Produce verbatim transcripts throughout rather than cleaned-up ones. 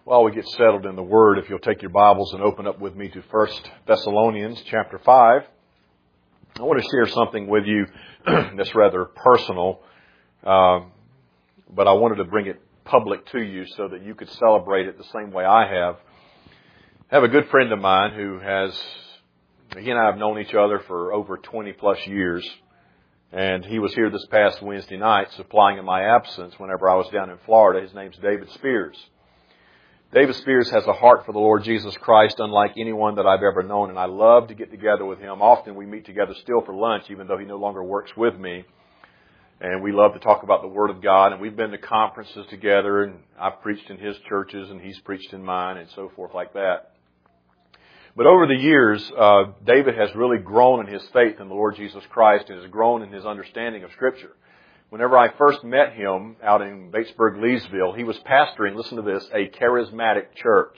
While we get settled in the Word, if you'll take your Bibles and open up with me to First Thessalonians chapter five, I want to share something with you that's rather personal, um, but I wanted to bring it public to you so that you could celebrate it the same way I have. I have a good friend of mine who has, he and I have known each other for over twenty plus years, and he was here this past Wednesday night supplying in my absence whenever I was down in Florida. His name's David Spears. David Spears has a heart for the Lord Jesus Christ unlike anyone that I've ever known, and I love to get together with him. Often we meet together still for lunch, even though he no longer works with me. And we love to talk about the Word of God, and we've been to conferences together, and I've preached in his churches, and he's preached in mine, and so forth like that. But over the years, uh, David has really grown in his faith in the Lord Jesus Christ and has grown in his understanding of Scripture. Whenever I first met him out in Batesburg, Leesville, he was pastoring, listen to this, a charismatic church.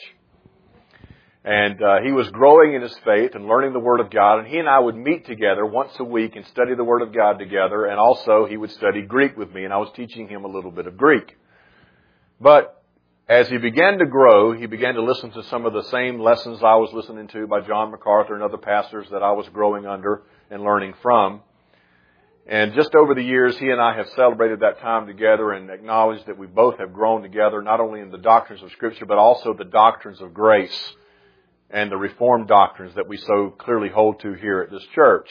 And uh, he was growing in his faith and learning the Word of God, and he and I would meet together once a week and study the Word of God together, and also he would study Greek with me, and I was teaching him a little bit of Greek. But as he began to grow, he began to listen to some of the same lessons I was listening to by John MacArthur and other pastors that I was growing under and learning from. And just over the years, he and I have celebrated that time together and acknowledged that we both have grown together, not only in the doctrines of Scripture, but also the doctrines of grace and the Reformed doctrines that we so clearly hold to here at this church.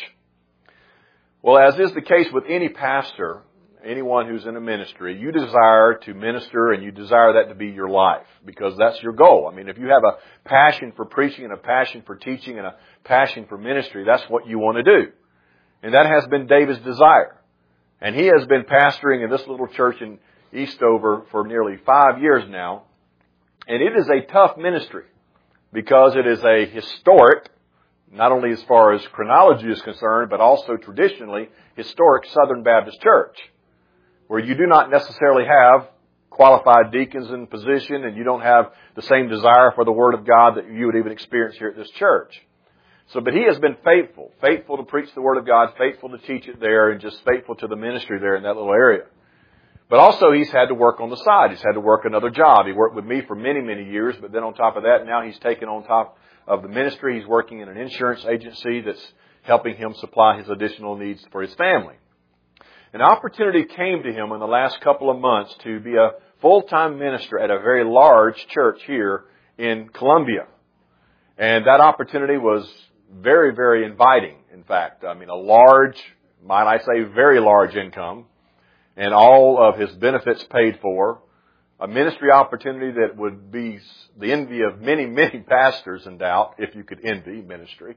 Well, as is the case with any pastor, anyone who's in a ministry, you desire to minister and you desire that to be your life because that's your goal. I mean, if you have a passion for preaching and a passion for teaching and a passion for ministry, that's what you want to do. And that has been David's desire. And he has been pastoring in this little church in Eastover for nearly five years now. And it is a tough ministry because it is a historic, not only as far as chronology is concerned, but also traditionally historic Southern Baptist church, where you do not necessarily have qualified deacons in position and you don't have the same desire for the Word of God that you would even experience here at this church. So, but he has been faithful, faithful to preach the Word of God, faithful to teach it there, and just faithful to the ministry there in that little area. But also he's had to work on the side. He's had to work another job. He worked with me for many, many years, but then on top of that, now he's taken on top of the ministry. He's working in an insurance agency that's helping him supply his additional needs for his family. An opportunity came to him in the last couple of months to be a full-time minister at a very large church here in Columbia. And that opportunity was very, very inviting, in fact. I mean, a large, might I say, very large income, and all of his benefits paid for. A ministry opportunity that would be the envy of many, many pastors in doubt, if you could envy ministry.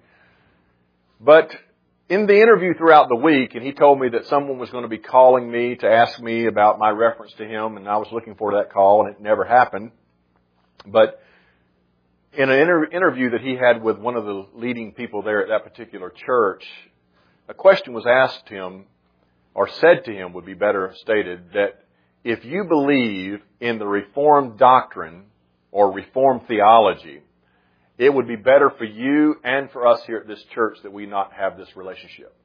But in the interview throughout the week, and he told me that someone was going to be calling me to ask me about my reference to him, and I was looking for that call, and it never happened. But in an inter- interview that he had with one of the leading people there at that particular church, a question was asked him, or said to him would be better stated, that if you believe in the Reformed doctrine or Reformed theology, it would be better for you and for us here at this church that we not have this relationship.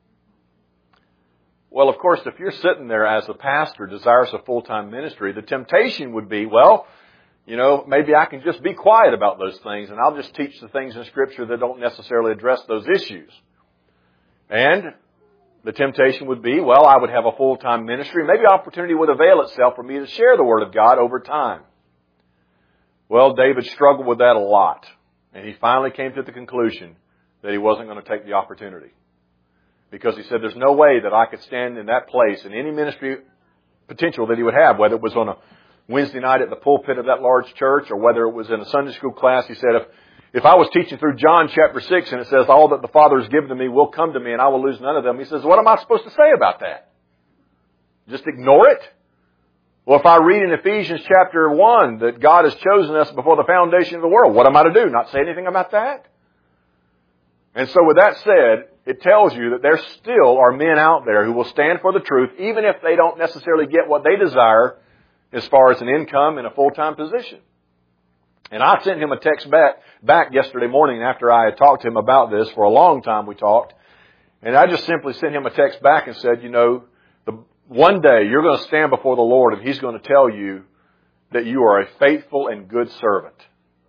Well, of course, if you're sitting there as a pastor, desirous of full-time ministry, the temptation would be, well, you know, maybe I can just be quiet about those things and I'll just teach the things in Scripture that don't necessarily address those issues. And the temptation would be, well, I would have a full-time ministry. Maybe opportunity would avail itself for me to share the Word of God over time. Well, David struggled with that a lot. And he finally came to the conclusion that he wasn't going to take the opportunity. Because he said, there's no way that I could stand in that place in any ministry potential that he would have, whether it was on a Wednesday night at the pulpit of that large church or whether it was in a Sunday school class. He said, if, if I was teaching through John chapter six and it says, all that the Father has given to me will come to me and I will lose none of them. He says, what am I supposed to say about that? Just ignore it? Well, if I read in Ephesians chapter one that God has chosen us before the foundation of the world, what am I to do? Not say anything about that? And so with that said, it tells you that there still are men out there who will stand for the truth even if they don't necessarily get what they desire as far as an income in a full-time position. And I sent him a text back, back yesterday morning after I had talked to him about this. For a long time we talked. And I just simply sent him a text back and said, you know, the, one day you're going to stand before the Lord and He's going to tell you that you are a faithful and good servant.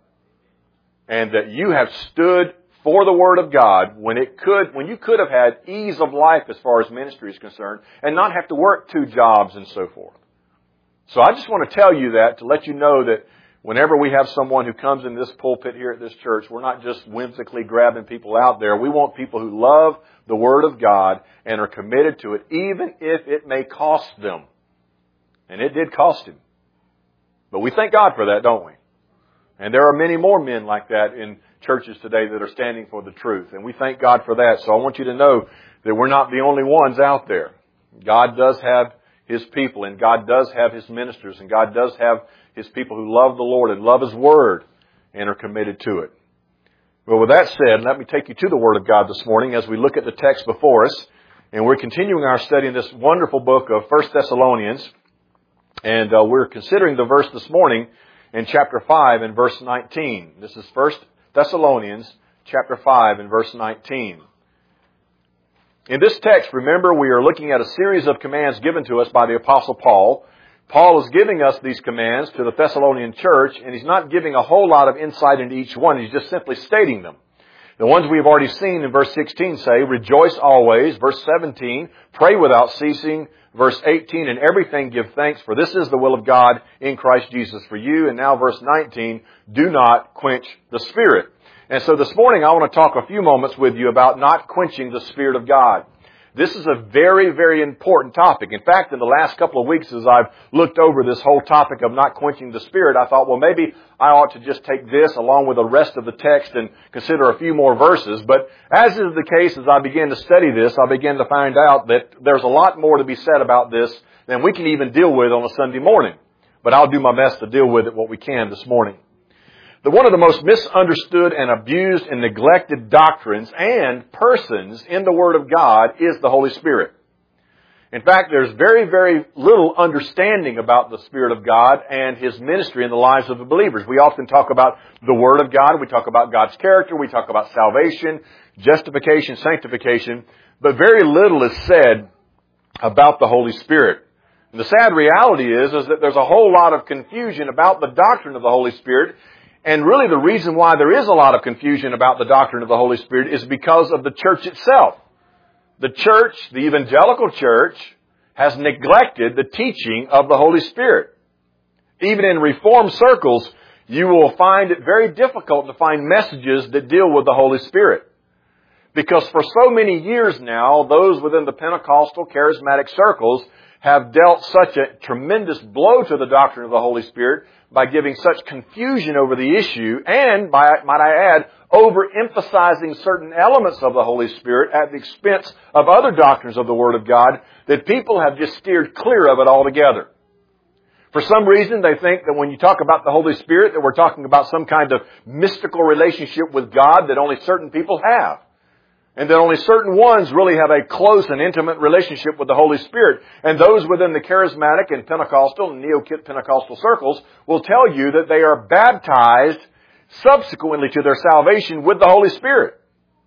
And that you have stood for the Word of God when it could, when you could have had ease of life as far as ministry is concerned and not have to work two jobs and so forth. So I just want to tell you that to let you know that whenever we have someone who comes in this pulpit here at this church, we're not just whimsically grabbing people out there. We want people who love the Word of God and are committed to it, even if it may cost them. And it did cost him. But we thank God for that, don't we? And there are many more men like that in churches today that are standing for the truth. And we thank God for that. So I want you to know that we're not the only ones out there. God does have His people, and God does have His ministers, and God does have His people who love the Lord and love His Word and are committed to it. Well, with that said, let me take you to the Word of God this morning as we look at the text before us. And we're continuing our study in this wonderful book of First Thessalonians. And uh, we're considering the verse this morning in chapter five and verse nineteen. This is First Thessalonians chapter five and verse nineteen. In this text, remember, we are looking at a series of commands given to us by the Apostle Paul. Paul is giving us these commands to the Thessalonian church, and he's not giving a whole lot of insight into each one. He's just simply stating them. The ones we've already seen in verse sixteen say, rejoice always. Verse seventeen, pray without ceasing. Verse eighteen, in everything give thanks, for this is the will of God in Christ Jesus for you. And now verse nineteen, do not quench the Spirit. And so this morning I want to talk a few moments with you about not quenching the Spirit of God. This is a very, very important topic. In fact, in the last couple of weeks as I've looked over this whole topic of not quenching the Spirit, I thought, well, maybe I ought to just take this along with the rest of the text and consider a few more verses. But as is the case, as I began to study this, I began to find out that there's a lot more to be said about this than we can even deal with on a Sunday morning. But I'll do my best to deal with it what we can this morning. That one of the most misunderstood and abused and neglected doctrines and persons in the Word of God is the Holy Spirit. In fact, there's very, very little understanding about the Spirit of God and His ministry in the lives of the believers. We often talk about the Word of God. We talk about God's character. We talk about salvation, justification, sanctification. But very little is said about the Holy Spirit. And the sad reality is, is that there's a whole lot of confusion about the doctrine of the Holy Spirit. And really the reason why there is a lot of confusion about the doctrine of the Holy Spirit is because of the church itself. The church, the evangelical church, has neglected the teaching of the Holy Spirit. Even in Reformed circles, you will find it very difficult to find messages that deal with the Holy Spirit. Because for so many years now, those within the Pentecostal charismatic circles have dealt such a tremendous blow to the doctrine of the Holy Spirit by giving such confusion over the issue and, by, might I add, overemphasizing certain elements of the Holy Spirit at the expense of other doctrines of the Word of God, that people have just steered clear of it altogether. For some reason, they think that when you talk about the Holy Spirit, that we're talking about some kind of mystical relationship with God that only certain people have. And that only certain ones really have a close and intimate relationship with the Holy Spirit. And those within the charismatic and Pentecostal and neo-Pentecostal circles will tell you that they are baptized subsequently to their salvation with the Holy Spirit.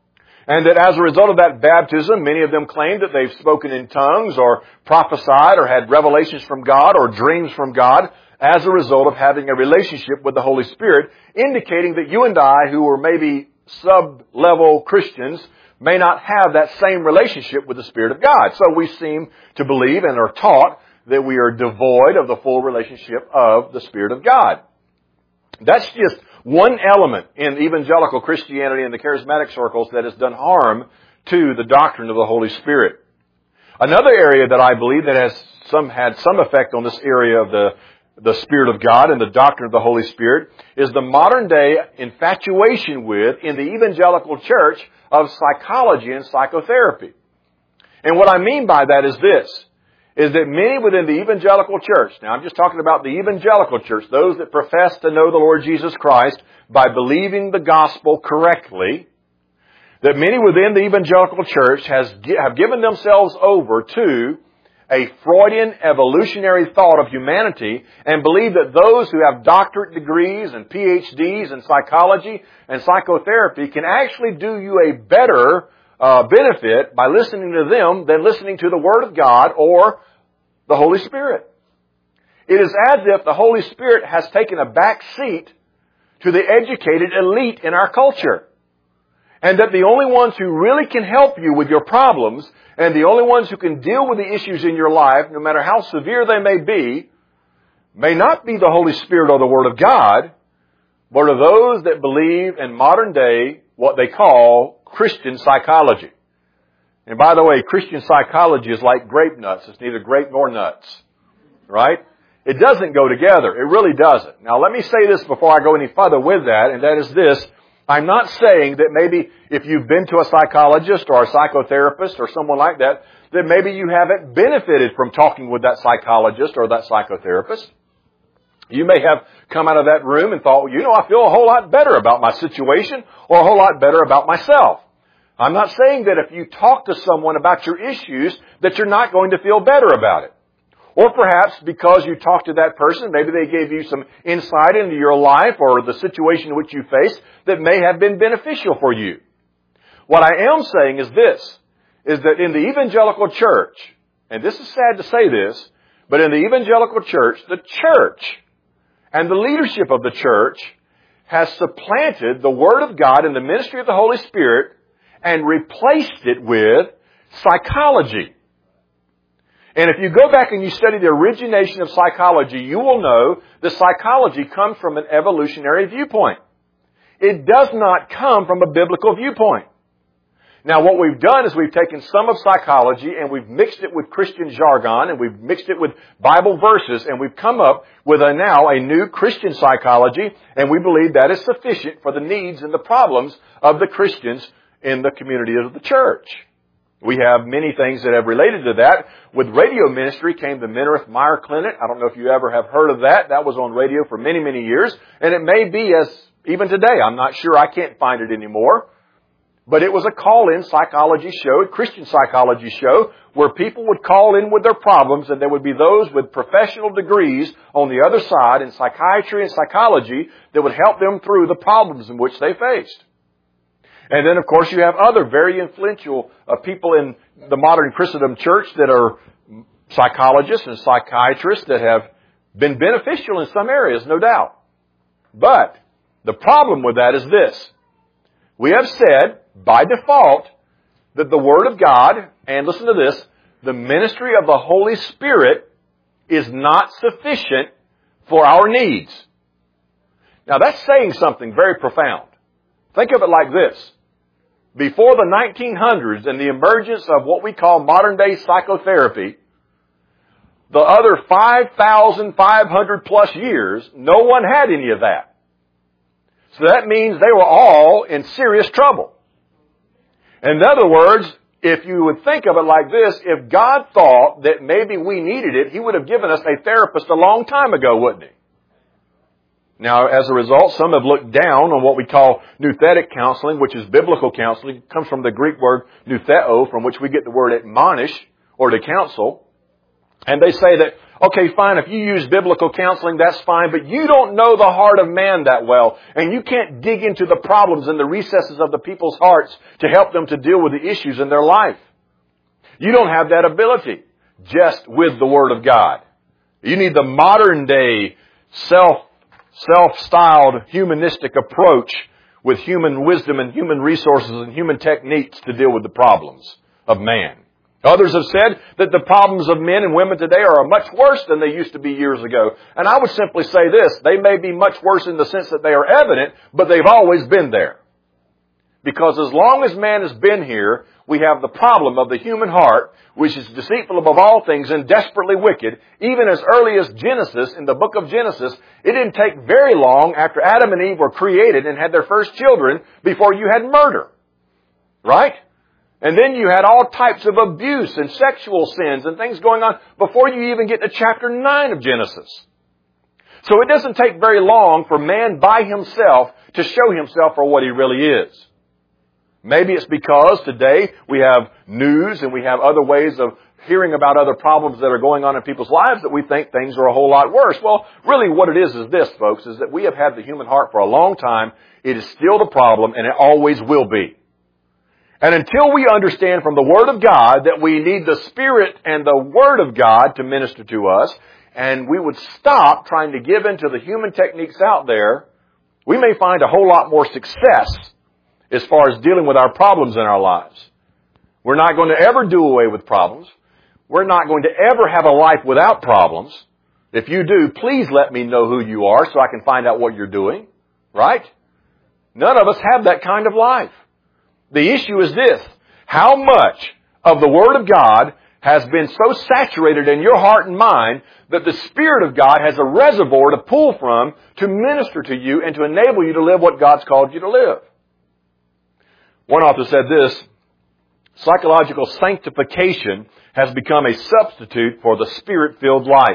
And that as a result of that baptism, many of them claim that they've spoken in tongues or prophesied or had revelations from God or dreams from God as a result of having a relationship with the Holy Spirit, indicating that you and I, who are maybe sub-level Christians, may not have that same relationship with the Spirit of God. So we seem to believe and are taught that we are devoid of the full relationship of the Spirit of God. That's just one element in evangelical Christianity and the charismatic circles that has done harm to the doctrine of the Holy Spirit. Another area that I believe that has some had some effect on this area of the the Spirit of God and the doctrine of the Holy Spirit is the modern day infatuation with, in the evangelical church, of psychology and psychotherapy. And what I mean by that is this, is that many within the evangelical church, now I'm just talking about the evangelical church, those that profess to know the Lord Jesus Christ by believing the gospel correctly, that many within the evangelical church has have given themselves over to a Freudian evolutionary thought of humanity and believe that those who have doctorate degrees and P H Ds in psychology and psychotherapy can actually do you a better uh, benefit by listening to them than listening to the Word of God or the Holy Spirit. It is as if the Holy Spirit has taken a back seat to the educated elite in our culture. And that the only ones who really can help you with your problems, and the only ones who can deal with the issues in your life, no matter how severe they may be, may not be the Holy Spirit or the Word of God, but are those that believe in modern day what they call Christian psychology. And by the way, Christian psychology is like grape nuts. It's neither grape nor nuts. Right? It doesn't go together. It really doesn't. Now let me say this before I go any further with that, and that is this. I'm not saying that maybe if you've been to a psychologist or a psychotherapist or someone like that, that maybe you haven't benefited from talking with that psychologist or that psychotherapist. You may have come out of that room and thought, well, you know, I feel a whole lot better about my situation or a whole lot better about myself. I'm not saying that if you talk to someone about your issues that you're not going to feel better about it. Or perhaps because you talked to that person, maybe they gave you some insight into your life or the situation which you face that may have been beneficial for you. What I am saying is this, is that in the evangelical church, and this is sad to say this, but in the evangelical church, the church and the leadership of the church has supplanted the Word of God and the ministry of the Holy Spirit and replaced it with psychology. And if you go back and you study the origination of psychology, you will know that psychology comes from an evolutionary viewpoint. It does not come from a biblical viewpoint. Now what we've done is we've taken some of psychology and we've mixed it with Christian jargon and we've mixed it with Bible verses and we've come up with a now a new Christian psychology, and we believe that is sufficient for the needs and the problems of the Christians in the community of the church. We have many things that have related to that. With radio ministry came the Minirth Meyer Clinic. I don't know if you ever have heard of that. That was on radio for many, many years. And it may be as even today. I'm not sure. I can't find it anymore. But it was a call-in psychology show, a Christian psychology show, where people would call in with their problems, and there would be those with professional degrees on the other side in psychiatry and psychology that would help them through the problems in which they faced. And then, of course, you have other very influential uh, people in the modern Christendom church that are psychologists and psychiatrists that have been beneficial in some areas, no doubt. But the problem with that is this. We have said, by default, that the Word of God, and listen to this, the ministry of the Holy Spirit is not sufficient for our needs. Now, that's saying something very profound. Think of it like this. Before the nineteen hundreds and the emergence of what we call modern-day psychotherapy, the other five thousand five hundred plus years, no one had any of that. So that means they were all in serious trouble. In other words, if you would think of it like this, if God thought that maybe we needed it, He would have given us a therapist a long time ago, wouldn't He? Now, as a result, some have looked down on what we call nouthetic counseling, which is biblical counseling. It comes from the Greek word noutheo, from which we get the word admonish, or to counsel. And they say that, okay, fine, if you use biblical counseling, that's fine, but you don't know the heart of man that well, and you can't dig into the problems and the recesses of the people's hearts to help them to deal with the issues in their life. You don't have that ability just with the Word of God. You need the modern day self self-styled humanistic approach with human wisdom and human resources and human techniques to deal with the problems of man. Others have said that the problems of men and women today are much worse than they used to be years ago. And I would simply say this, they may be much worse in the sense that they are evident, but they've always been there. Because as long as man has been here, we have the problem of the human heart, which is deceitful above all things and desperately wicked. Even as early as Genesis, in the book of Genesis, it didn't take very long after Adam and Eve were created and had their first children before you had murder. Right? And then you had all types of abuse and sexual sins and things going on before you even get to chapter nine of Genesis. So it doesn't take very long for man by himself to show himself for what he really is. Maybe it's because today we have news and we have other ways of hearing about other problems that are going on in people's lives that we think things are a whole lot worse. Well, really what it is is this, folks, is that we have had the human heart for a long time. It is still the problem, and it always will be. And until we understand from the Word of God that we need the Spirit and the Word of God to minister to us, and we would stop trying to give in to the human techniques out there, we may find a whole lot more success as far as dealing with our problems in our lives. We're not going to ever do away with problems. We're not going to ever have a life without problems. If you do, please let me know who you are so I can find out what you're doing. Right? None of us have that kind of life. The issue is this: how much of the Word of God has been so saturated in your heart and mind that the Spirit of God has a reservoir to pull from to minister to you and to enable you to live what God's called you to live. One author said this: psychological sanctification has become a substitute for the Spirit-filled life.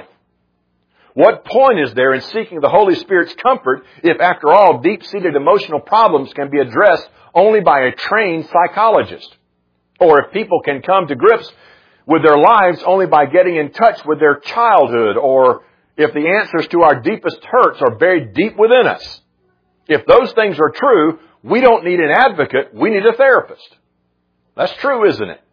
What point is there in seeking the Holy Spirit's comfort if, after all, deep-seated emotional problems can be addressed only by a trained psychologist? Or if people can come to grips with their lives only by getting in touch with their childhood, or if the answers to our deepest hurts are buried deep within us? If those things are true, we don't need an advocate, we need a therapist. That's true, isn't it?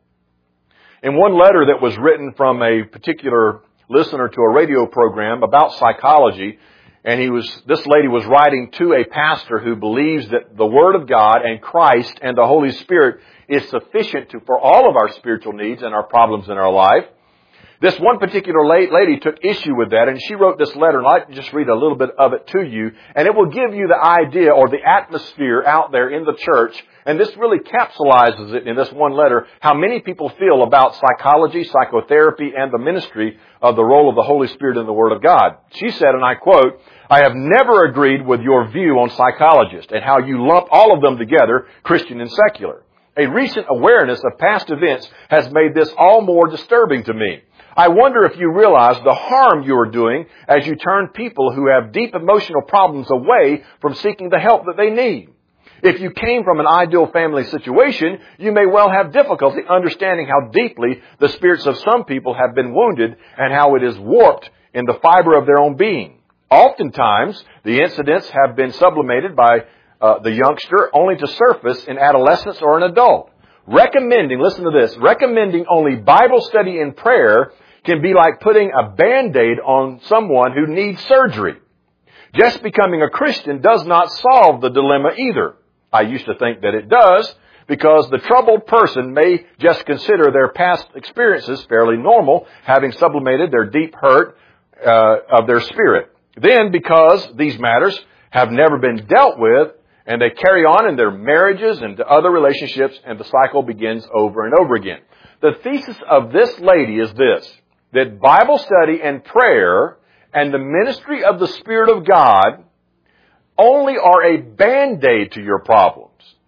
In one letter that was written from a particular listener to a radio program about psychology, and he was, this lady was writing to a pastor who believes that the Word of God and Christ and the Holy Spirit is sufficient to, for all of our spiritual needs and our problems in our life. This one particular lady took issue with that, and she wrote this letter, and I'll just read a little bit of it to you, and it will give you the idea or the atmosphere out there in the church, and this really capsulizes it in this one letter, how many people feel about psychology, psychotherapy, and the ministry of the role of the Holy Spirit in the Word of God. She said, and I quote, "I have never agreed with your view on psychologists and how you lump all of them together, Christian and secular. A recent awareness of past events has made this all more disturbing to me. I wonder if you realize the harm you are doing as you turn people who have deep emotional problems away from seeking the help that they need. If you came from an ideal family situation, you may well have difficulty understanding how deeply the spirits of some people have been wounded and how it is warped in the fiber of their own being. Oftentimes, the incidents have been sublimated by uh, the youngster only to surface in adolescence or an adult. Recommending, listen to this, recommending only Bible study and prayer can be like putting a Band-Aid on someone who needs surgery. Just becoming a Christian does not solve the dilemma either. I used to think that it does, because the troubled person may just consider their past experiences fairly normal, having sublimated their deep hurt uh, of their spirit. Then, because these matters have never been dealt with, and they carry on in their marriages and other relationships, and the cycle begins over and over again. The thesis of this lady is this: that Bible study and prayer and the ministry of the Spirit of God only are a Band-Aid to your problems.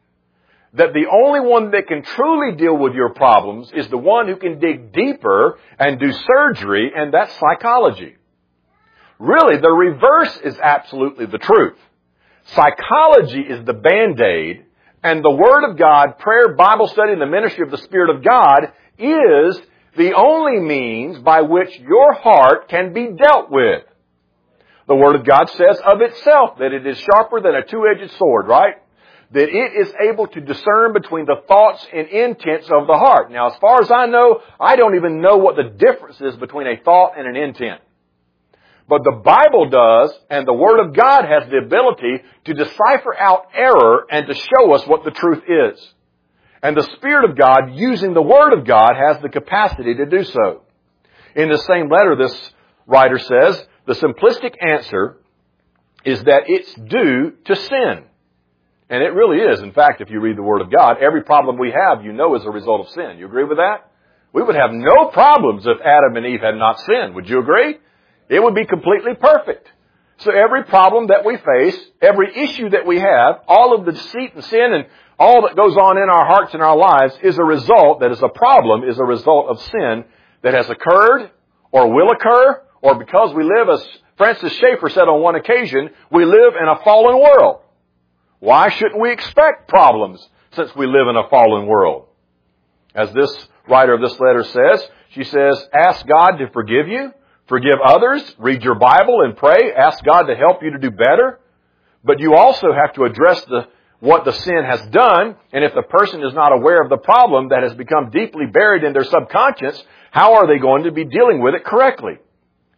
That the only one that can truly deal with your problems is the one who can dig deeper and do surgery, and that's psychology. Really, the reverse is absolutely the truth. Psychology is the Band-Aid, and the Word of God, prayer, Bible study, and the ministry of the Spirit of God is the only means by which your heart can be dealt with. The Word of God says of itself that it is sharper than a two-edged sword, right? That it is able to discern between the thoughts and intents of the heart. Now, as far as I know, I don't even know what the difference is between a thought and an intent. But the Bible does, and the Word of God has the ability to decipher out error and to show us what the truth is. And the Spirit of God, using the Word of God, has the capacity to do so. In the same letter, this writer says, the simplistic answer is that it's due to sin. And it really is. In fact, if you read the Word of God, every problem we have, you know, is a result of sin. You agree with that? We would have no problems if Adam and Eve had not sinned. Would you agree? It would be completely perfect. So every problem that we face, every issue that we have, all of the deceit and sin and all that goes on in our hearts and our lives is a result, that is a problem, is a result of sin that has occurred or will occur, or because we live, as Francis Schaeffer said on one occasion, we live in a fallen world. Why shouldn't we expect problems since we live in a fallen world? As this writer of this letter says, she says, ask God to forgive you, forgive others, read your Bible and pray, ask God to help you to do better. But you also have to address the what the sin has done, and if the person is not aware of the problem that has become deeply buried in their subconscious, how are they going to be dealing with it correctly?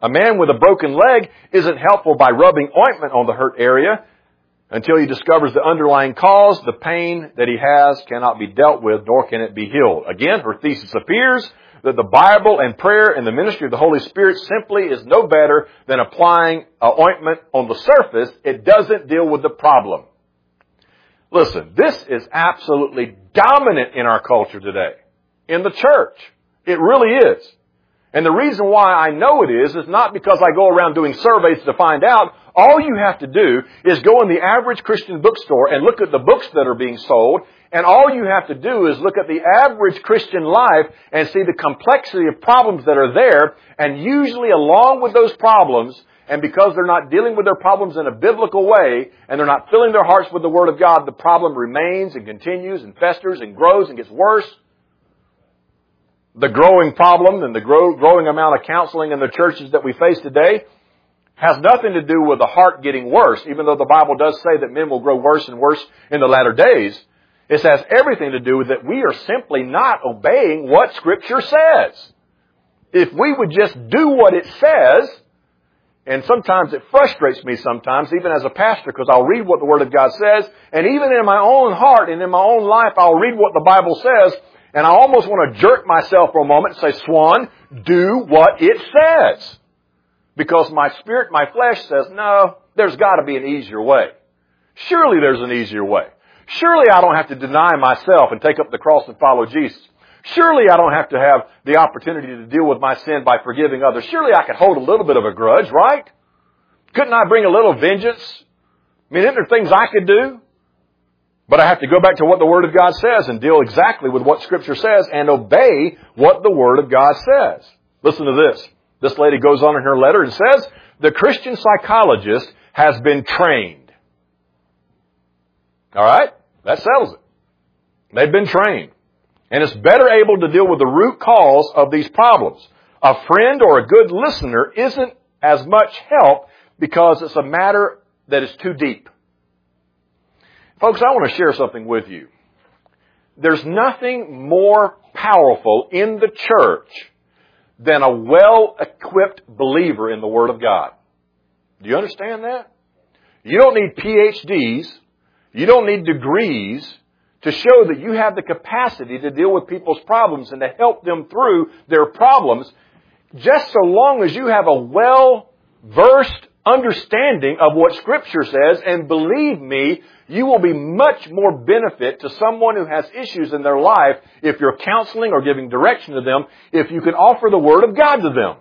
A man with a broken leg isn't helpful by rubbing ointment on the hurt area. Until he discovers the underlying cause, the pain that he has cannot be dealt with, nor can it be healed. Again, her thesis appears that the Bible and prayer and the ministry of the Holy Spirit simply is no better than applying an ointment on the surface. It doesn't deal with the problem. Listen, this is absolutely dominant in our culture today, in the church. It really is. And the reason why I know it is, is not because I go around doing surveys to find out. All you have to do is go in the average Christian bookstore and look at the books that are being sold. And all you have to do is look at the average Christian life and see the complexity of problems that are there. And usually along with those problems, and because they're not dealing with their problems in a biblical way, and they're not filling their hearts with the Word of God, the problem remains and continues and festers and grows and gets worse. The growing problem and the grow, growing amount of counseling in the churches that we face today has nothing to do with the heart getting worse, even though the Bible does say that men will grow worse and worse in the latter days. It has everything to do with that we are simply not obeying what Scripture says. If we would just do what it says, and sometimes it frustrates me sometimes, even as a pastor, because I'll read what the Word of God says, and even in my own heart and in my own life, I'll read what the Bible says, and I almost want to jerk myself for a moment and say, Swan, do what it says. Because my spirit, my flesh says, no, there's got to be an easier way. Surely there's an easier way. Surely I don't have to deny myself and take up the cross and follow Jesus. Surely I don't have to have the opportunity to deal with my sin by forgiving others. Surely I could hold a little bit of a grudge, right? Couldn't I bring a little vengeance? I mean, isn't there things I could do? But I have to go back to what the Word of God says and deal exactly with what Scripture says and obey what the Word of God says. Listen to this. This lady goes on in her letter and says, the Christian psychologist has been trained. All right? That settles it. They've been trained. And is better able to deal with the root cause of these problems. A friend or a good listener isn't as much help because it's a matter that is too deep. Folks, I want to share something with you. There's nothing more powerful in the church than a well-equipped believer in the Word of God. Do you understand that? You don't need P H Ds. You don't need degrees to show that you have the capacity to deal with people's problems and to help them through their problems, just so long as you have a well-versed understanding of what Scripture says. And believe me, you will be much more benefit to someone who has issues in their life if you're counseling or giving direction to them, if you can offer the Word of God to them.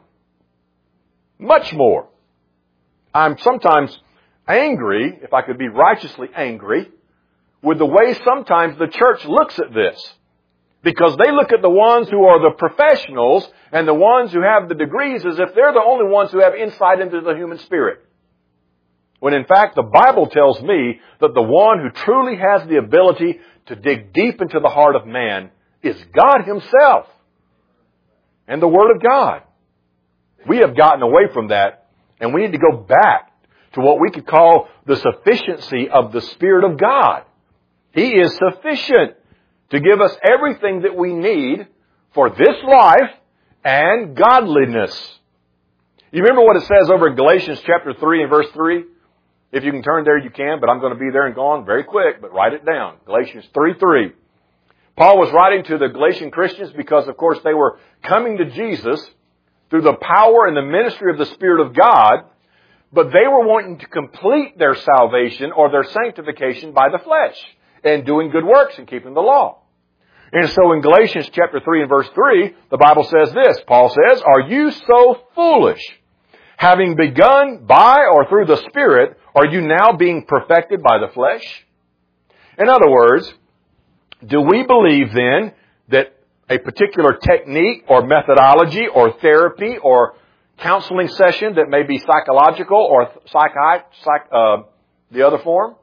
Much more. I'm sometimes angry, if I could be righteously angry, with the way sometimes the church looks at this. Because they look at the ones who are the professionals and the ones who have the degrees as if they're the only ones who have insight into the human spirit. When in fact the Bible tells me that the one who truly has the ability to dig deep into the heart of man is God Himself and the Word of God. We have gotten away from that, and we need to go back to what we could call the sufficiency of the Spirit of God. He is sufficient to give us everything that we need for this life and godliness. You remember what it says over in Galatians chapter three and verse three? If you can turn there, you can, but I'm going to be there and gone very quick, but write it down. Galatians three three. Paul was writing to the Galatian Christians because, of course, they were coming to Jesus through the power and the ministry of the Spirit of God, but they were wanting to complete their salvation or their sanctification by the flesh and doing good works and keeping the law. And so in Galatians chapter three and verse three, the Bible says this. Paul says, are you so foolish? Having begun by or through the Spirit, are you now being perfected by the flesh? In other words, do we believe then that a particular technique or methodology or therapy or counseling session that may be psychological or psychi- psych, uh, the other form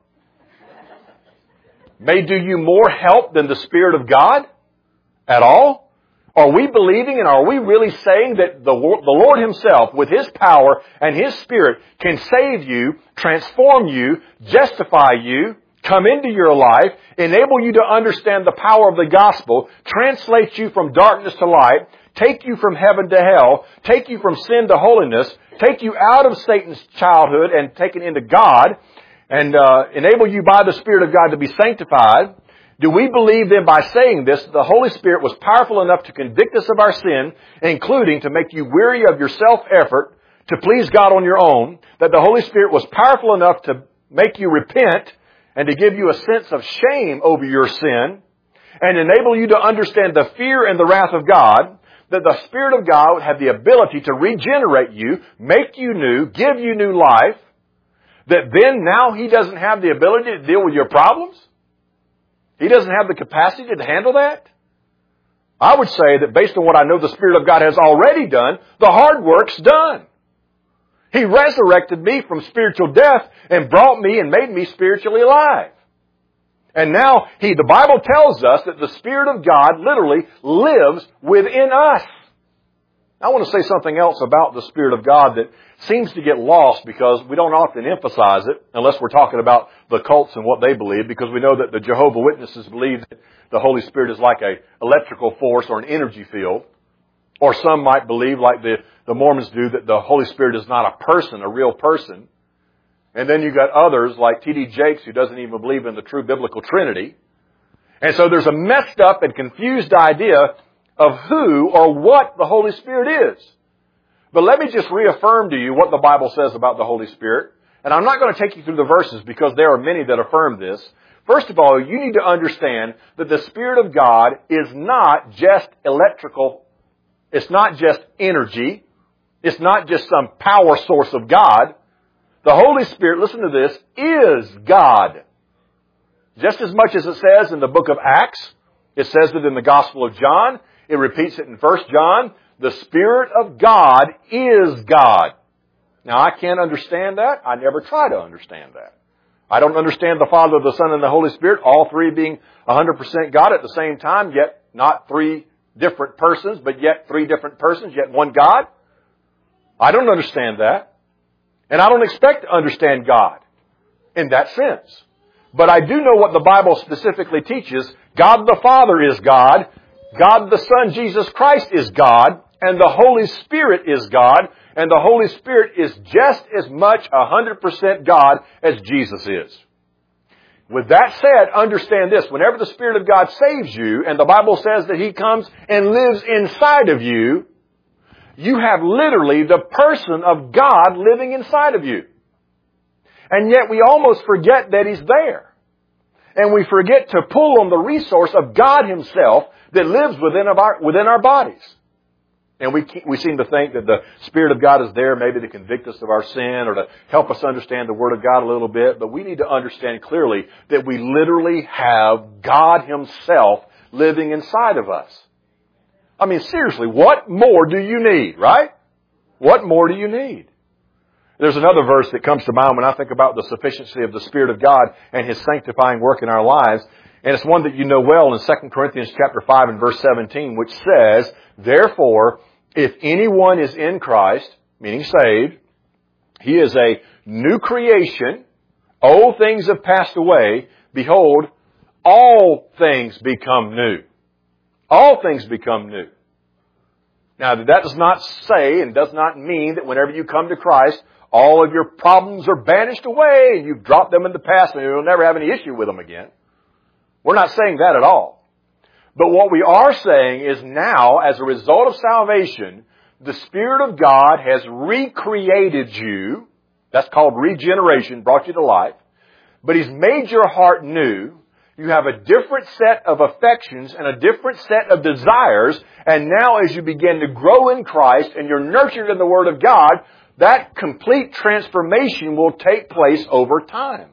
may do you more help than the Spirit of God at all? Are we believing and are we really saying that the, the Lord Himself, with His power and His Spirit, can save you, transform you, justify you, come into your life, enable you to understand the power of the gospel, translate you from darkness to light, take you from heaven to hell, take you from sin to holiness, take you out of Satan's childhood and take it into God, and uh, enable you by the Spirit of God to be sanctified, do we believe then by saying this, the Holy Spirit was powerful enough to convict us of our sin, including to make you weary of your self-effort to please God on your own, that the Holy Spirit was powerful enough to make you repent and to give you a sense of shame over your sin, and enable you to understand the fear and the wrath of God, that the Spirit of God would have the ability to regenerate you, make you new, give you new life, that then now He doesn't have the ability to deal with your problems? He doesn't have the capacity to handle that? I would say that based on what I know the Spirit of God has already done, the hard work's done. He resurrected me from spiritual death and brought me and made me spiritually alive. And now, He, the Bible tells us that the Spirit of God literally lives within us. I want to say something else about the Spirit of God that seems to get lost because we don't often emphasize it unless we're talking about the cults and what they believe, because we know that the Jehovah's Witnesses believe that the Holy Spirit is like an electrical force or an energy field. Or some might believe, like the, the Mormons do, that the Holy Spirit is not a person, a real person. And then you've got others like T D Jakes who doesn't even believe in the true biblical Trinity. And so there's a messed up and confused idea of who or what the Holy Spirit is. But let me just reaffirm to you what the Bible says about the Holy Spirit. And I'm not going to take you through the verses because there are many that affirm this. First of all, you need to understand that the Spirit of God is not just electrical. It's not just energy. It's not just some power source of God. The Holy Spirit, listen to this, is God. Just as much as it says in the book of Acts, it says it in the Gospel of John, it repeats it in First John, the Spirit of God is God. Now, I can't understand that. I never try to understand that. I don't understand the Father, the Son, and the Holy Spirit, all three being one hundred percent God at the same time, yet not three different persons, but yet three different persons, yet one God. I don't understand that. And I don't expect to understand God in that sense. But I do know what the Bible specifically teaches. God the Father is God. God the Son, Jesus Christ, is God. And the Holy Spirit is God. And the Holy Spirit is just as much one hundred percent God as Jesus is. With that said, understand this. Whenever the Spirit of God saves you, and the Bible says that He comes and lives inside of you, you have literally the person of God living inside of you. And yet we almost forget that He's there. And we forget to pull on the resource of God Himself that lives within our, within our bodies. And we we seem to think that the Spirit of God is there maybe to convict us of our sin or to help us understand the Word of God a little bit. But we need to understand clearly that we literally have God Himself living inside of us. I mean, seriously, what more do you need, right? What more do you need? There's another verse that comes to mind when I think about the sufficiency of the Spirit of God and His sanctifying work in our lives. And it's one that you know well in Second Corinthians chapter five and verse seventeen, which says, therefore, if anyone is in Christ, meaning saved, he is a new creation. Old things have passed away. Behold, all things become new. All things become new. Now, that does not say and does not mean that whenever you come to Christ, all of your problems are banished away and you've dropped them in the past and you'll never have any issue with them again. We're not saying that at all. But what we are saying is now, as a result of salvation, the Spirit of God has recreated you. That's called regeneration, brought you to life. But He's made your heart new. You have a different set of affections and a different set of desires. And now as you begin to grow in Christ and you're nurtured in the Word of God, that complete transformation will take place over time.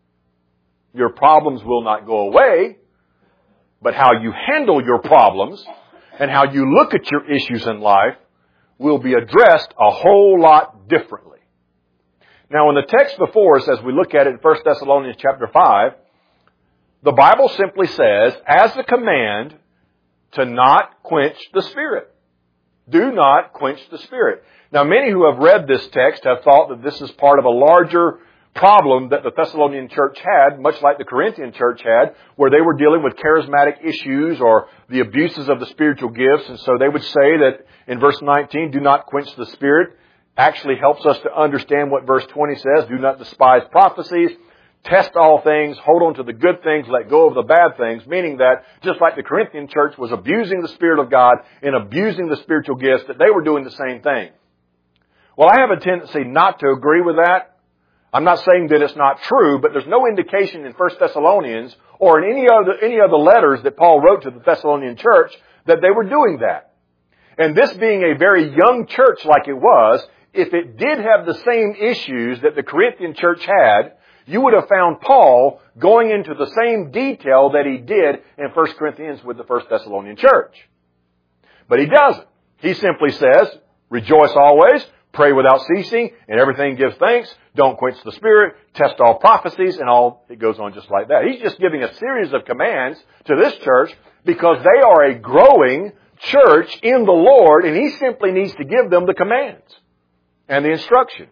Your problems will not go away, but how you handle your problems and how you look at your issues in life will be addressed a whole lot differently. Now, in the text before us, as we look at it in First Thessalonians chapter five, the Bible simply says, as a command, to not quench the Spirit. Do not quench the Spirit. Now, many who have read this text have thought that this is part of a larger problem that the Thessalonian church had, much like the Corinthian church had, where they were dealing with charismatic issues or the abuses of the spiritual gifts. And so they would say that in verse nineteen, do not quench the Spirit, actually helps us to understand what verse twenty says. Do not despise prophecies. Test all things. Hold on to the good things. Let go of the bad things. Meaning that just like the Corinthian church was abusing the Spirit of God and abusing the spiritual gifts, that they were doing the same thing. Well, I have a tendency not to agree with that. I'm not saying that it's not true, but there's no indication in First Thessalonians or in any other, any other letters that Paul wrote to the Thessalonian church that they were doing that. And this being a very young church like it was, if it did have the same issues that the Corinthian church had, you would have found Paul going into the same detail that he did in First Corinthians with the First Thessalonian church. But he doesn't. He simply says, rejoice always, pray without ceasing, and everything give thanks, don't quench the Spirit, test all prophecies, and all, it goes on just like that. He's just giving a series of commands to this church because they are a growing church in the Lord, and he simply needs to give them the commands and the instruction.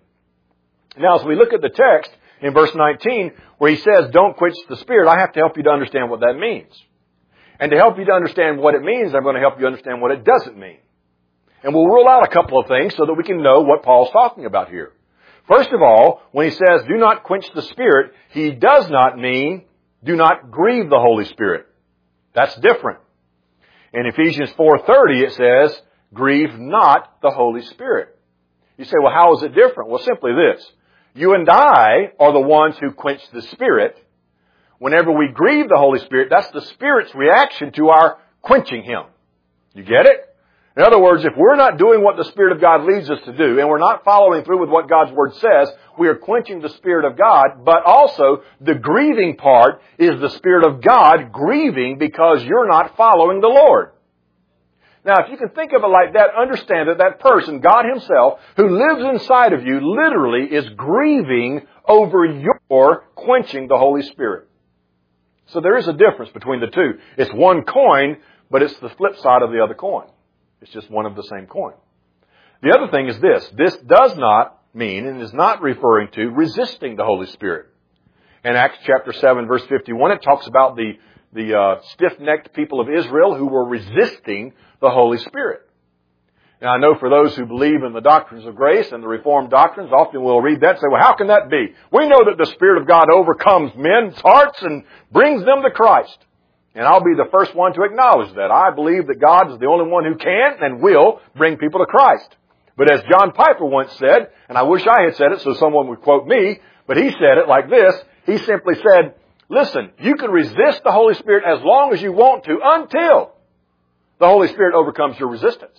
Now, as we look at the text in verse nineteen, where he says, don't quench the Spirit, I have to help you to understand what that means. And to help you to understand what it means, I'm going to help you understand what it doesn't mean. And we'll rule out a couple of things so that we can know what Paul's talking about here. First of all, when he says, do not quench the Spirit, he does not mean, do not grieve the Holy Spirit. That's different. In Ephesians four thirty, it says, grieve not the Holy Spirit. You say, well, how is it different? Well, simply this. You and I are the ones who quench the Spirit. Whenever we grieve the Holy Spirit, that's the Spirit's reaction to our quenching Him. You get it? In other words, if we're not doing what the Spirit of God leads us to do, and we're not following through with what God's Word says, we are quenching the Spirit of God, but also the grieving part is the Spirit of God grieving because you're not following the Lord. Now, if you can think of it like that, understand that that person, God Himself, who lives inside of you, literally is grieving over your quenching the Holy Spirit. So there is a difference between the two. It's one coin, but it's the flip side of the other coin. It's just one of the same coin. The other thing is this. This does not mean and is not referring to resisting the Holy Spirit. In Acts chapter seven, verse fifty-one, it talks about the, the uh, stiff-necked people of Israel who were resisting the Holy Spirit. Now, I know for those who believe in the doctrines of grace and the Reformed doctrines, often we'll read that and say, well, how can that be? We know that the Spirit of God overcomes men's hearts and brings them to Christ. And I'll be the first one to acknowledge that. I believe that God is the only one who can and will bring people to Christ. But as John Piper once said, and I wish I had said it so someone would quote me, but he said it like this. He simply said, listen, you can resist the Holy Spirit as long as you want to until the Holy Spirit overcomes your resistance.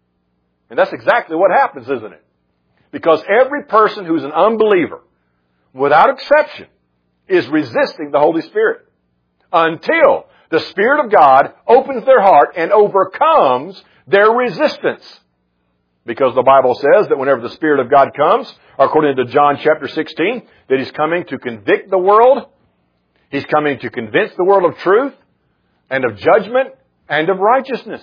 And that's exactly what happens, isn't it? Because every person who's an unbeliever, without exception, is resisting the Holy Spirit until the Spirit of God opens their heart and overcomes their resistance. Because the Bible says that whenever the Spirit of God comes, according to John chapter sixteen, that He's coming to convict the world. He's coming to convince the world of truth and of judgment and of righteousness.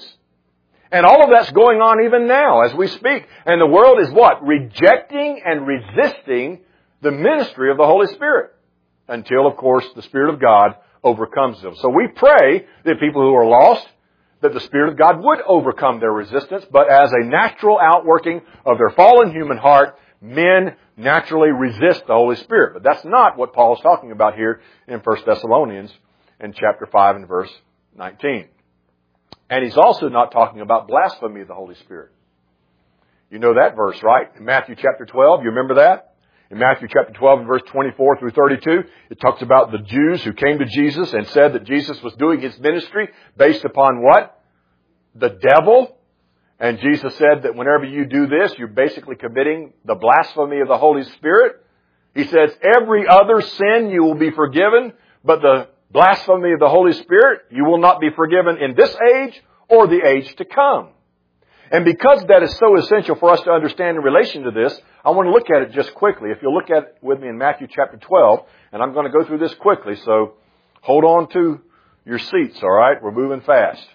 And all of that's going on even now as we speak. And the world is what? Rejecting and resisting the ministry of the Holy Spirit. Until, of course, the Spirit of God overcomes them. So we pray that people who are lost, that the Spirit of God would overcome their resistance. But as a natural outworking of their fallen human heart, men naturally resist the Holy Spirit. But that's not what Paul is talking about here in First Thessalonians in chapter five and verse nineteen. And he's also not talking about blasphemy of the Holy Spirit. You know that verse, right? In Matthew chapter twelve, you remember that? In Matthew chapter twelve and verse twenty-four through thirty-two, it talks about the Jews who came to Jesus and said that Jesus was doing His ministry based upon what? The devil. And Jesus said that whenever you do this, you're basically committing the blasphemy of the Holy Spirit. He says, every other sin you will be forgiven, but the blasphemy of the Holy Spirit, you will not be forgiven in this age or the age to come. And because that is so essential for us to understand in relation to this, I want to look at it just quickly. If you'll look at it with me in Matthew chapter twelve, and I'm going to go through this quickly, so hold on to your seats, all right? We're moving fast.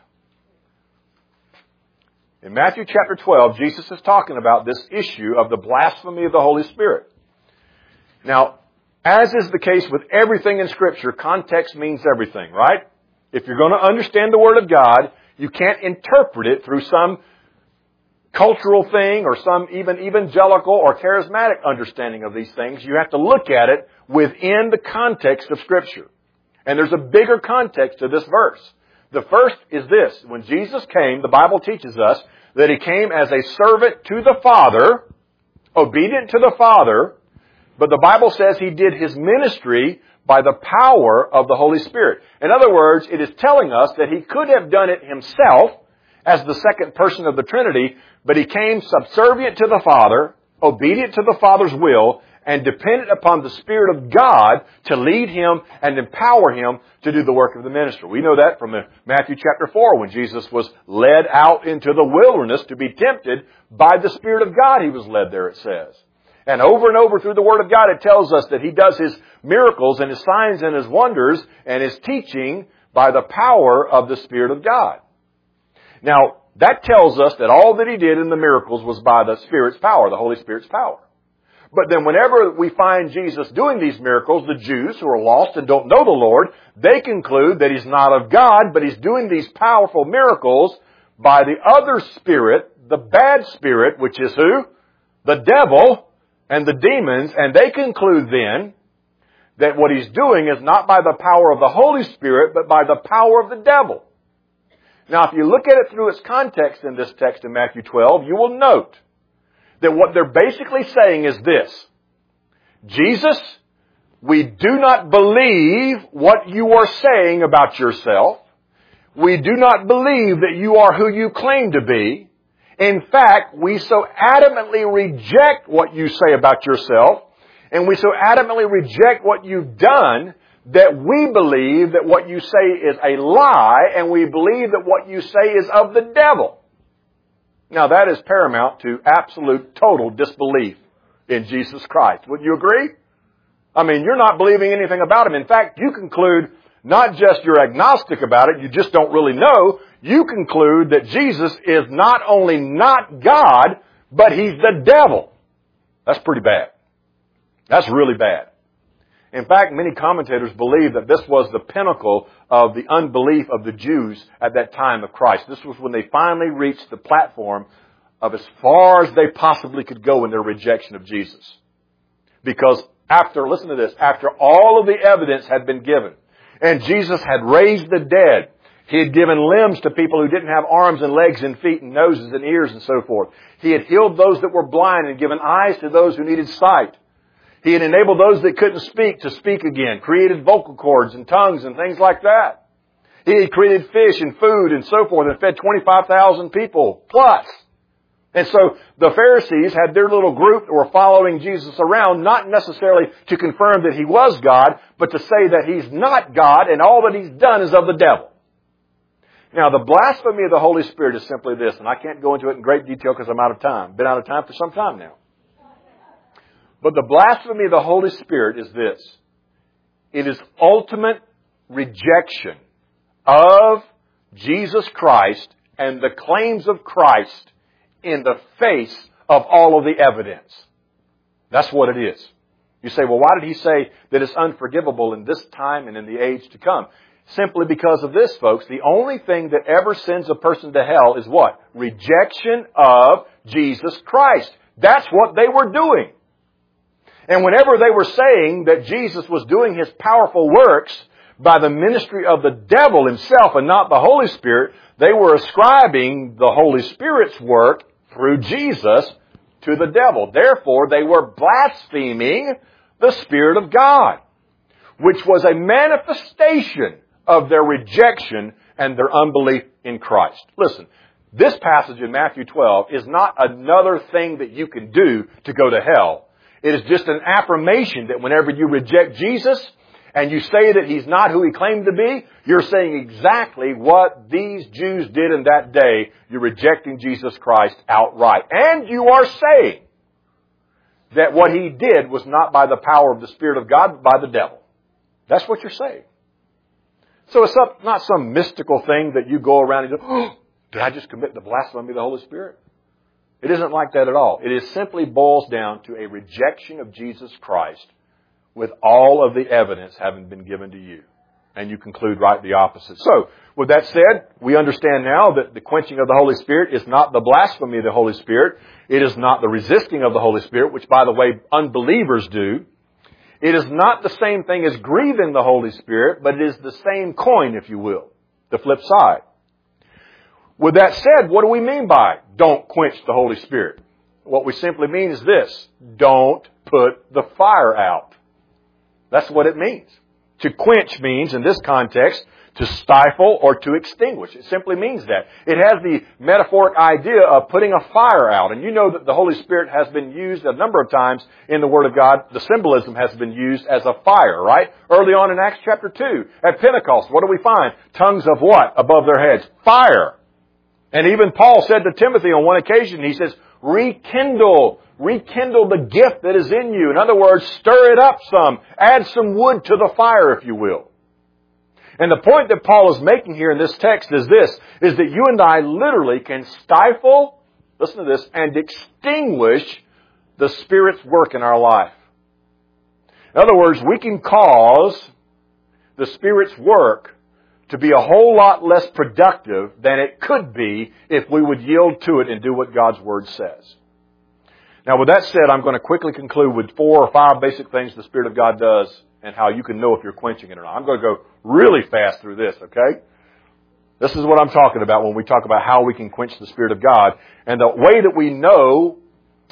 In Matthew chapter twelve, Jesus is talking about this issue of the blasphemy of the Holy Spirit. Now, As is the case with everything in Scripture, context means everything, right? If you're going to understand the Word of God, you can't interpret it through some cultural thing or some even evangelical or charismatic understanding of these things. You have to look at it within the context of Scripture. And there's a bigger context to this verse. The first is this. When Jesus came, the Bible teaches us that He came as a servant to the Father, obedient to the Father, but the Bible says He did His ministry by the power of the Holy Spirit. In other words, it is telling us that He could have done it Himself as the second person of the Trinity, but He came subservient to the Father, obedient to the Father's will, and dependent upon the Spirit of God to lead Him and empower Him to do the work of the ministry. We know that from Matthew chapter four, when Jesus was led out into the wilderness to be tempted by the Spirit of God. He was led there, it says. And over and over through the Word of God, it tells us that He does His miracles and His signs and His wonders and His teaching by the power of the Spirit of God. Now, that tells us that all that He did in the miracles was by the Spirit's power, the Holy Spirit's power. But then whenever we find Jesus doing these miracles, the Jews who are lost and don't know the Lord, they conclude that He's not of God, but He's doing these powerful miracles by the other spirit, the bad spirit, which is who? The devil and the demons. And they conclude then that what He's doing is not by the power of the Holy Spirit, but by the power of the devil. Now, if you look at it through its context in this text in Matthew twelve, you will note that what they're basically saying is this: Jesus, we do not believe what you are saying about yourself. We do not believe that you are who you claim to be. In fact, we so adamantly reject what you say about yourself, and we so adamantly reject what you've done, that we believe that what you say is a lie, and we believe that what you say is of the devil. Now, that is paramount to absolute, total disbelief in Jesus Christ. Wouldn't you agree? I mean, you're not believing anything about Him. In fact, you conclude not just you're agnostic about it, you just don't really know. You conclude that Jesus is not only not God, but He's the devil. That's pretty bad. That's really bad. In fact, many commentators believe that this was the pinnacle of the unbelief of the Jews at that time of Christ. This was when they finally reached the platform of as far as they possibly could go in their rejection of Jesus. Because after, listen to this, after all of the evidence had been given, and Jesus had raised the dead, He had given limbs to people who didn't have arms and legs and feet and noses and ears and so forth. He had healed those that were blind and given eyes to those who needed sight. He had enabled those that couldn't speak to speak again, created vocal cords and tongues and things like that. He had created fish and food and so forth and fed twenty-five thousand people plus. And so the Pharisees had their little group that were following Jesus around, not necessarily to confirm that He was God, but to say that He's not God and all that He's done is of the devil. Now, the blasphemy of the Holy Spirit is simply this, and I can't go into it in great detail because I'm out of time. Been out of time for some time now. But the blasphemy of the Holy Spirit is this: it is ultimate rejection of Jesus Christ and the claims of Christ in the face of all of the evidence. That's what it is. You say, well, why did He say that it's unforgivable in this time and in the age to come? Simply because of this, folks. The only thing that ever sends a person to hell is what? Rejection of Jesus Christ. That's what they were doing. And whenever they were saying that Jesus was doing His powerful works by the ministry of the devil himself and not the Holy Spirit, they were ascribing the Holy Spirit's work through Jesus to the devil. Therefore, they were blaspheming the Spirit of God, which was a manifestation of their rejection and their unbelief in Christ. Listen, this passage in Matthew twelve is not another thing that you can do to go to hell. It is just an affirmation that whenever you reject Jesus and you say that He's not who He claimed to be, you're saying exactly what these Jews did in that day. You're rejecting Jesus Christ outright. And you are saying that what He did was not by the power of the Spirit of God, but by the devil. That's what you're saying. So it's not some mystical thing that you go around and go, oh, did I just commit the blasphemy of the Holy Spirit? It isn't like that at all. It is simply boils down to a rejection of Jesus Christ, with all of the evidence having been given to you. And you conclude right the opposite. So, with that said, we understand now that the quenching of the Holy Spirit is not the blasphemy of the Holy Spirit. It is not the resisting of the Holy Spirit, which, by the way, unbelievers do. It is not the same thing as grieving the Holy Spirit, but it is the same coin, if you will, the flip side. With that said, what do we mean by don't quench the Holy Spirit? What we simply mean is this: don't put the fire out. That's what it means. To quench means, in this context, to stifle or to extinguish. It simply means that. It has the metaphoric idea of putting a fire out. And you know that the Holy Spirit has been used a number of times in the Word of God. The symbolism has been used as a fire, right? Early on in Acts chapter two, at Pentecost, what do we find? Tongues of what above their heads? Fire. And even Paul said to Timothy on one occasion, he says, rekindle, rekindle the gift that is in you. In other words, stir it up some. Add some wood to the fire, if you will. And the point that Paul is making here in this text is this, is that you and I literally can stifle, listen to this, and extinguish the Spirit's work in our life. In other words, we can cause the Spirit's work to be a whole lot less productive than it could be if we would yield to it and do what God's Word says. Now, with that said, I'm going to quickly conclude with four or five basic things the Spirit of God does and how you can know if you're quenching it or not. I'm going to go really fast through this, okay? This is what I'm talking about when we talk about how we can quench the Spirit of God. And the way that we know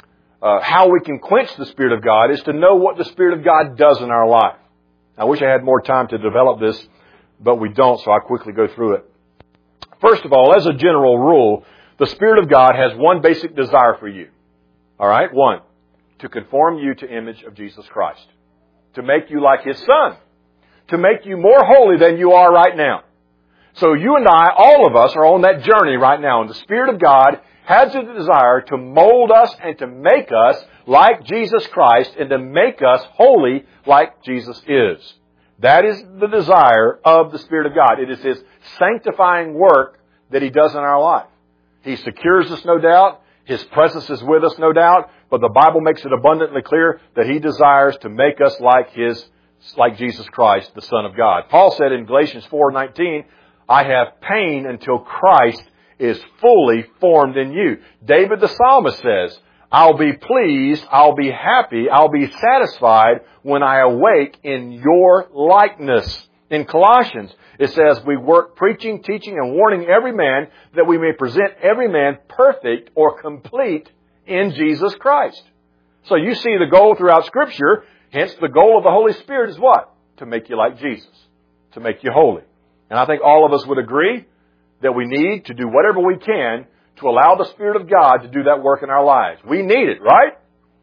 uh, how we can quench the Spirit of God is to know what the Spirit of God does in our life. I wish I had more time to develop this, but we don't, so I'll quickly go through it. First of all, as a general rule, the Spirit of God has one basic desire for you. All right? One, to conform you to image of Jesus Christ. To make you like His Son. To make you more holy than you are right now. So you and I, all of us, are on that journey right now. And the Spirit of God has a desire to mold us and to make us like Jesus Christ and to make us holy like Jesus is. That is the desire of the Spirit of God. It is His sanctifying work that He does in our life. He secures us, no doubt. His presence is with us, no doubt. But the Bible makes it abundantly clear that He desires to make us like His, like Jesus Christ, the Son of God. Paul said in Galatians four nineteen, I have pain until Christ is fully formed in you. David the psalmist says, I'll be pleased, I'll be happy, I'll be satisfied when I awake in your likeness. In Colossians, it says, we work preaching, teaching, and warning every man that we may present every man perfect or complete in Jesus Christ. So you see the goal throughout Scripture, hence the goal of the Holy Spirit is what? To make you like Jesus. To make you holy. And I think all of us would agree that we need to do whatever we can to allow the Spirit of God to do that work in our lives. We need it, right?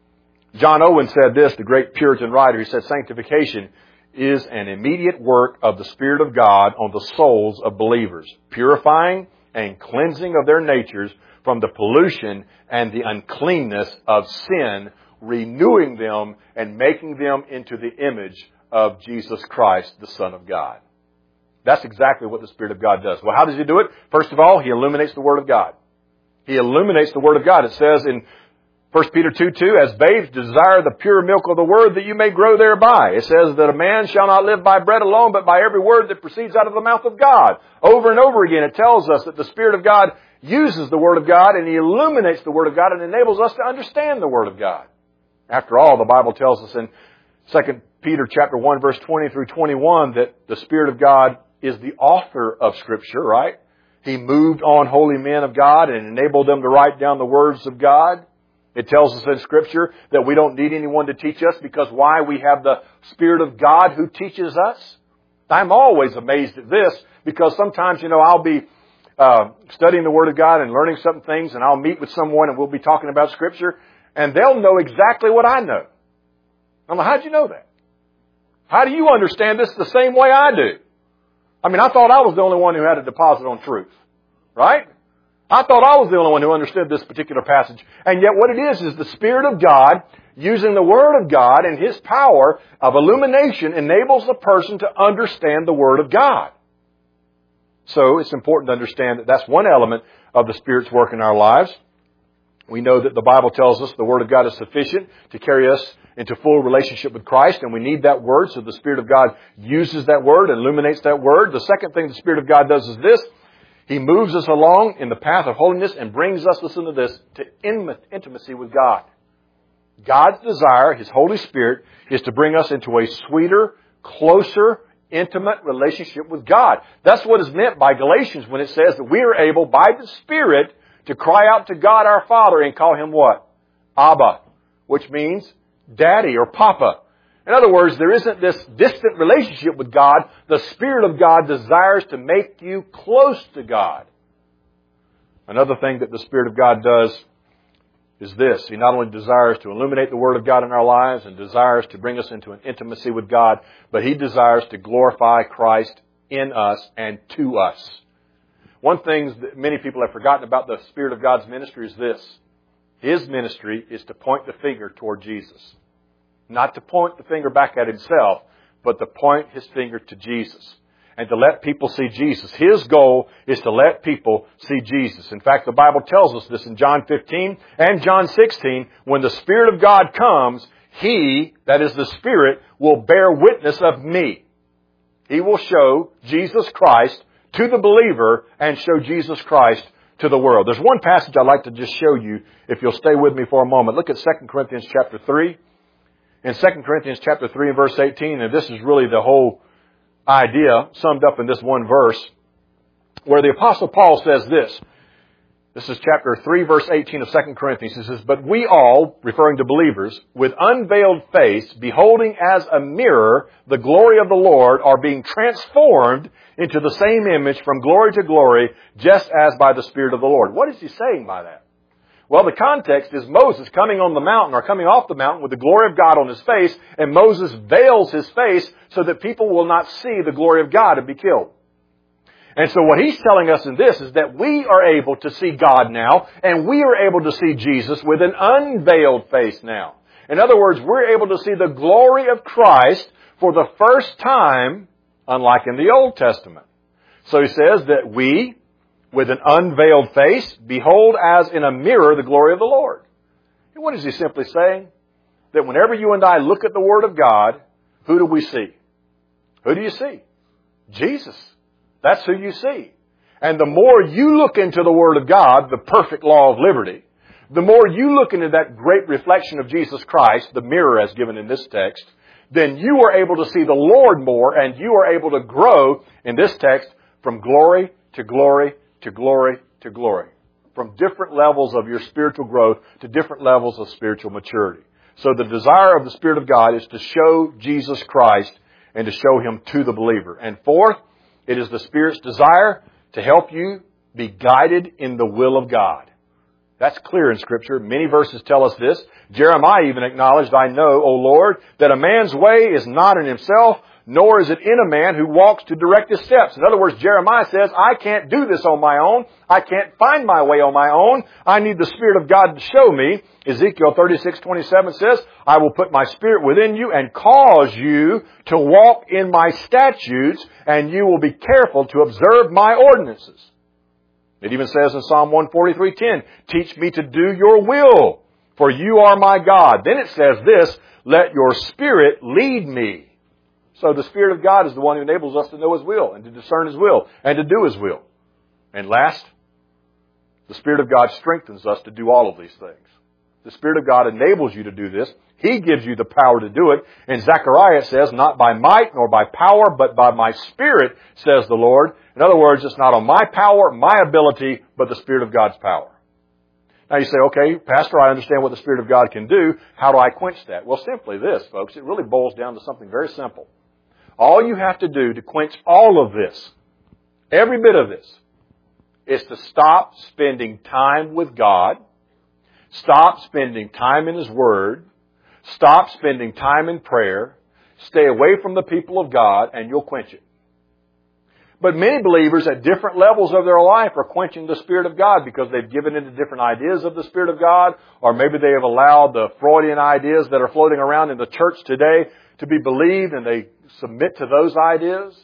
John Owen said this, the great Puritan writer. He said, sanctification is an immediate work of the Spirit of God on the souls of believers, purifying and cleansing of their natures from the pollution and the uncleanness of sin, renewing them and making them into the image of Jesus Christ, the Son of God. That's exactly what the Spirit of God does. Well, how does He do it? First of all, He illuminates the Word of God. He illuminates the Word of God. It says in First Peter two two, as babes desire the pure milk of the Word that you may grow thereby. It says that a man shall not live by bread alone, but by every word that proceeds out of the mouth of God. Over and over again, it tells us that the Spirit of God uses the Word of God and He illuminates the Word of God and enables us to understand the Word of God. After all, the Bible tells us in Second Peter chapter one, verse twenty through twenty-one, that the Spirit of God is the author of Scripture, right? He moved on holy men of God and enabled them to write down the words of God. It tells us in Scripture that we don't need anyone to teach us because why? We have the Spirit of God who teaches us. I'm always amazed at this because sometimes, you know, I'll be uh, studying the Word of God and learning some things, and I'll meet with someone and we'll be talking about Scripture, and they'll know exactly what I know. I'm like, how'd you know that? How do you understand this the same way I do? I mean, I thought I was the only one who had a deposit on truth, right? I thought I was the only one who understood this particular passage. And yet what it is, is the Spirit of God, using the Word of God and His power of illumination, enables the person to understand the Word of God. So it's important to understand that that's one element of the Spirit's work in our lives. We know that the Bible tells us the Word of God is sufficient to carry us into full relationship with Christ, and we need that Word, so the Spirit of God uses that Word, illuminates that Word. The second thing the Spirit of God does is this. He moves us along in the path of holiness and brings us, listen to this, to intimacy with God. God's desire, His Holy Spirit, is to bring us into a sweeter, closer, intimate relationship with God. That's what is meant by Galatians when it says that we are able, by the Spirit, to cry out to God our Father and call Him what? Abba, which means Daddy or Papa. In other words, there isn't this distant relationship with God. The Spirit of God desires to make you close to God. Another thing that the Spirit of God does is this. He not only desires to illuminate the Word of God in our lives and desires to bring us into an intimacy with God, but He desires to glorify Christ in us and to us. One thing that many people have forgotten about the Spirit of God's ministry is this. His ministry is to point the finger toward Jesus. Not to point the finger back at Himself, but to point His finger to Jesus. And to let people see Jesus. His goal is to let people see Jesus. In fact, the Bible tells us this in John fifteen and John sixteen. When the Spirit of God comes, He, that is the Spirit, will bear witness of me. He will show Jesus Christ to the believer and show Jesus Christ to the world. There's one passage I'd like to just show you, if you'll stay with me for a moment. Look at Second Corinthians chapter three. In Second Corinthians chapter three and verse eighteen, and this is really the whole idea summed up in this one verse, where the Apostle Paul says this. This is chapter three, verse eighteen of Second Corinthians. He says, "But we all," referring to believers, "with unveiled face, beholding as a mirror the glory of the Lord, are being transformed into the same image from glory to glory, just as by the Spirit of the Lord." What is he saying by that? Well, the context is Moses coming on the mountain or coming off the mountain with the glory of God on his face, and Moses veils his face so that people will not see the glory of God and be killed. And so what he's telling us in this is that we are able to see God now, and we are able to see Jesus with an unveiled face now. In other words, we're able to see the glory of Christ for the first time, unlike in the Old Testament. So he says that we, with an unveiled face, behold as in a mirror the glory of the Lord. And what is he simply saying? That whenever you and I look at the Word of God, who do we see? Who do you see? Jesus. That's who you see. And the more you look into the Word of God, the perfect law of liberty, the more you look into that great reflection of Jesus Christ, the mirror as given in this text, then you are able to see the Lord more, and you are able to grow in this text from glory to glory to glory to glory. From different levels of your spiritual growth to different levels of spiritual maturity. So the desire of the Spirit of God is to show Jesus Christ and to show Him to the believer. And fourth, it is the Spirit's desire to help you be guided in the will of God. That's clear in Scripture. Many verses tell us this. Jeremiah even acknowledged, "I know, O Lord, that a man's way is not in himself, nor is it in a man who walks to direct his steps." In other words, Jeremiah says, I can't do this on my own. I can't find my way on my own. I need the Spirit of God to show me. Ezekiel thirty-six twenty-seven says, "I will put my Spirit within you and cause you to walk in my statutes, and you will be careful to observe my ordinances." It even says in Psalm one forty-three ten, "Teach me to do your will, for you are my God." Then it says this, "Let your Spirit lead me." So the Spirit of God is the one who enables us to know His will and to discern His will and to do His will. And last, the Spirit of God strengthens us to do all of these things. The Spirit of God enables you to do this. He gives you the power to do it. In Zechariah it says, "Not by might nor by power, but by my Spirit, says the Lord." In other words, it's not on my power, my ability, but the Spirit of God's power. Now you say, okay, Pastor, I understand what the Spirit of God can do. How do I quench that? Well, simply this, folks. It really boils down to something very simple. All you have to do to quench all of this, every bit of this, is to stop spending time with God, stop spending time in His Word, stop spending time in prayer, stay away from the people of God, and you'll quench it. But many believers at different levels of their life are quenching the Spirit of God because they've given into different ideas of the Spirit of God, or maybe they have allowed the Freudian ideas that are floating around in the church today to be believed, and they submit to those ideas.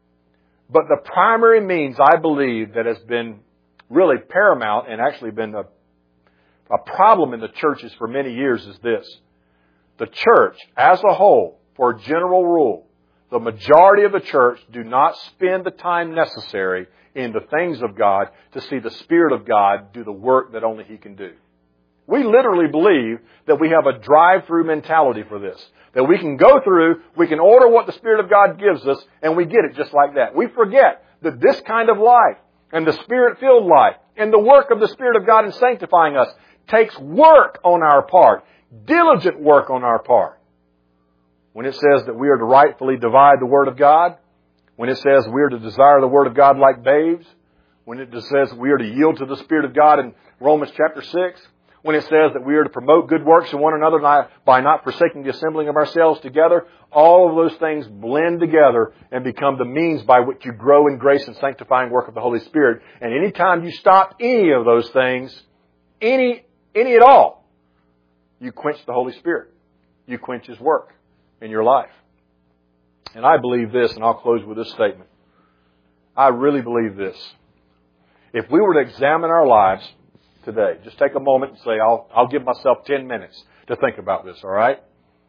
But the primary means, I believe, that has been really paramount and actually been a, a problem in the churches for many years is this. the church as a whole, for a general rule, the majority of the church do not spend the time necessary in the things of God to see the Spirit of God do the work that only He can do. We literally believe that we have a drive-through mentality for this. That we can go through, we can order what the Spirit of God gives us, and we get it just like that. We forget that this kind of life, and the Spirit-filled life, and the work of the Spirit of God in sanctifying us, takes work on our part. Diligent work on our part. When it says that we are to rightfully divide the Word of God, when it says we are to desire the Word of God like babes, when it says we are to yield to the Spirit of God in Romans chapter six, when it says that we are to promote good works in one another by not forsaking the assembling of ourselves together, all of those things blend together and become the means by which you grow in grace and sanctifying work of the Holy Spirit. And any time you stop any of those things, any, any at all, you quench the Holy Spirit. You quench His work in your life. And I believe this, and I'll close with this statement. I really believe this. If we were to examine our lives today, just take a moment and say, I'll, I'll give myself ten minutes to think about this, all right?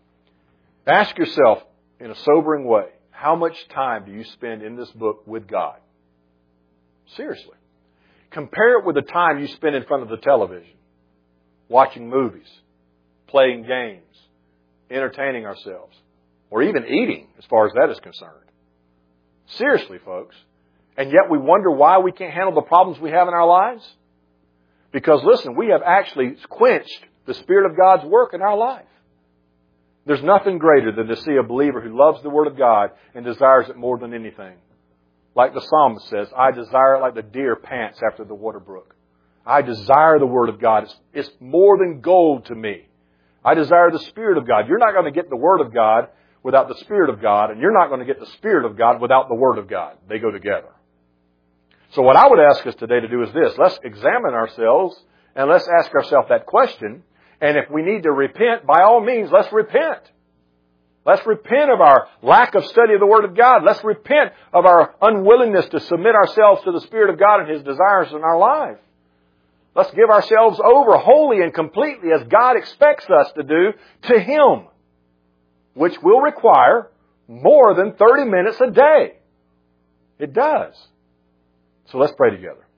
Ask yourself in a sobering way, how much time do you spend in this book with God? Seriously. Compare it with the time you spend in front of the television, watching movies, playing games, entertaining ourselves, or even eating, as far as that is concerned. Seriously, folks. And yet we wonder why we can't handle the problems we have in our lives. Because, listen, we have actually quenched the Spirit of God's work in our life. There's nothing greater than to see a believer who loves the Word of God and desires it more than anything. Like the psalmist says, I desire it like the deer pants after the water brook. I desire the Word of God. It's, it's more than gold to me. I desire the Spirit of God. You're not going to get the Word of God without the Spirit of God, and you're not going to get the Spirit of God without the Word of God. They go together. So what I would ask us today to do is this. Let's examine ourselves and let's ask ourselves that question. And if we need to repent, by all means, let's repent. Let's repent of our lack of study of the Word of God. Let's repent of our unwillingness to submit ourselves to the Spirit of God and His desires in our life. Let's give ourselves over wholly and completely, as God expects us to do, to Him, which will require more than thirty minutes a day. It does. So let's pray together.